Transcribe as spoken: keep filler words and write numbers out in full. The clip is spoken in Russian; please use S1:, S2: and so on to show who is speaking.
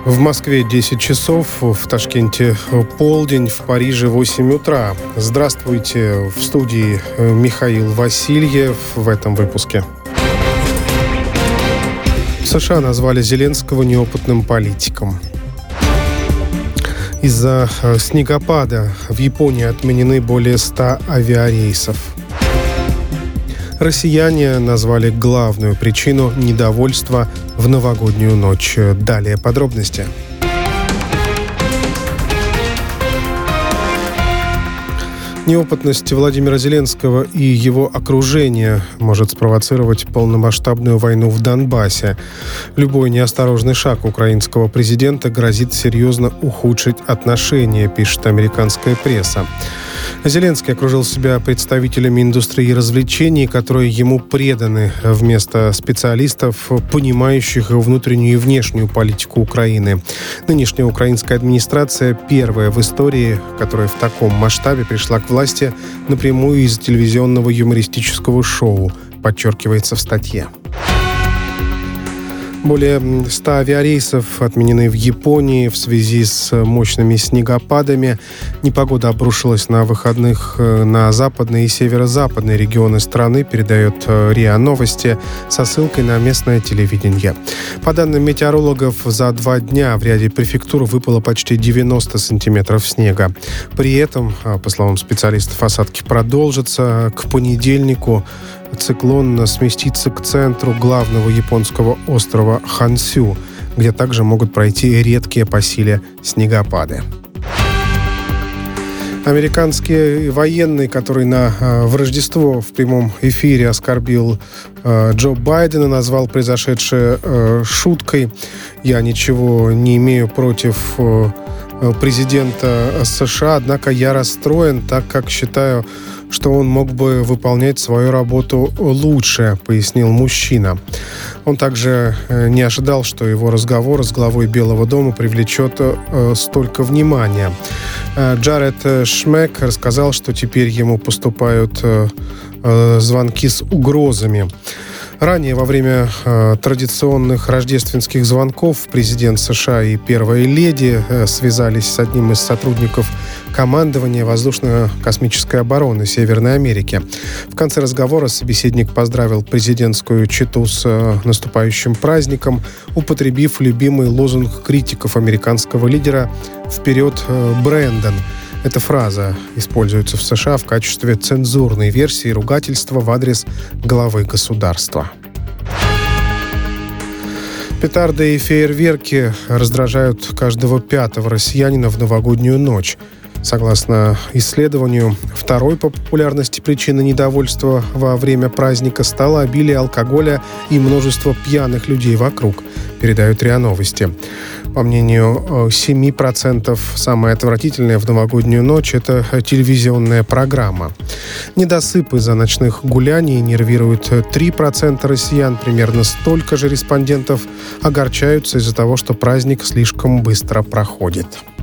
S1: В Москве десять часов, в Ташкенте полдень, в Париже восемь утра. Здравствуйте, в студии Михаил Васильев в этом выпуске. В США назвали Зеленского неопытным политиком. Из-за снегопада в Японии отменены более ста авиарейсов. Россияне назвали главную причину недовольства в новогоднюю ночь. Далее подробности. Неопытность Владимира Зеленского и его окружения может спровоцировать полномасштабную войну в Донбассе. Любой неосторожный шаг украинского президента грозит серьезно ухудшить отношения, пишет американская пресса. Зеленский окружил себя представителями индустрии развлечений, которые ему преданы, вместо специалистов, понимающих внутреннюю и внешнюю политику Украины. Нынешняя украинская администрация первая в истории, которая в таком масштабе пришла к власти напрямую из телевизионного юмористического шоу, подчеркивается в статье. Более ста авиарейсов отменены в Японии в связи с мощными снегопадами. Непогода обрушилась на выходных на западные и северо-западные регионы страны, передает РИА Новости со ссылкой на местное телевидение. По данным метеорологов, за два дня в ряде префектур выпало почти девяносто сантиметров снега. При этом, по словам специалистов, осадки продолжатся. К понедельнику циклон сместится к центру главного японского острова Хонсю, где также могут пройти редкие по силе снегопады. Американский военный, который на, в Рождество в прямом эфире оскорбил э, Джо Байдена, назвал произошедшее э, шуткой. Я ничего не имею против э, президента США, однако я расстроен, так как считаю, что он мог бы выполнять свою работу лучше, пояснил мужчина. Он также не ожидал, что его разговор с главой Белого дома привлечет столько внимания. Джаред Шмек рассказал, что теперь ему поступают звонки с угрозами. Ранее, во время э, традиционных рождественских звонков, президент США и первая леди э, связались с одним из сотрудников командования воздушно-космической обороны Северной Америки. В конце разговора собеседник поздравил президентскую чету с э, наступающим праздником, употребив любимый лозунг критиков американского лидера «Вперед, э, Брэндон!». Эта фраза используется в США в качестве цензурной версии ругательства в адрес главы государства. Петарды и фейерверки раздражают каждого пятого россиянина в новогоднюю ночь. Согласно исследованию, второй по популярности причиной недовольства во время праздника стало обилие алкоголя и множество пьяных людей вокруг, передают РИА Новости. По мнению семь процентов, самое отвратительное в новогоднюю ночь – это телевизионная программа. Недосып из-за ночных гуляний нервируют три процента россиян, примерно столько же респондентов огорчаются из-за того, что праздник слишком быстро проходит.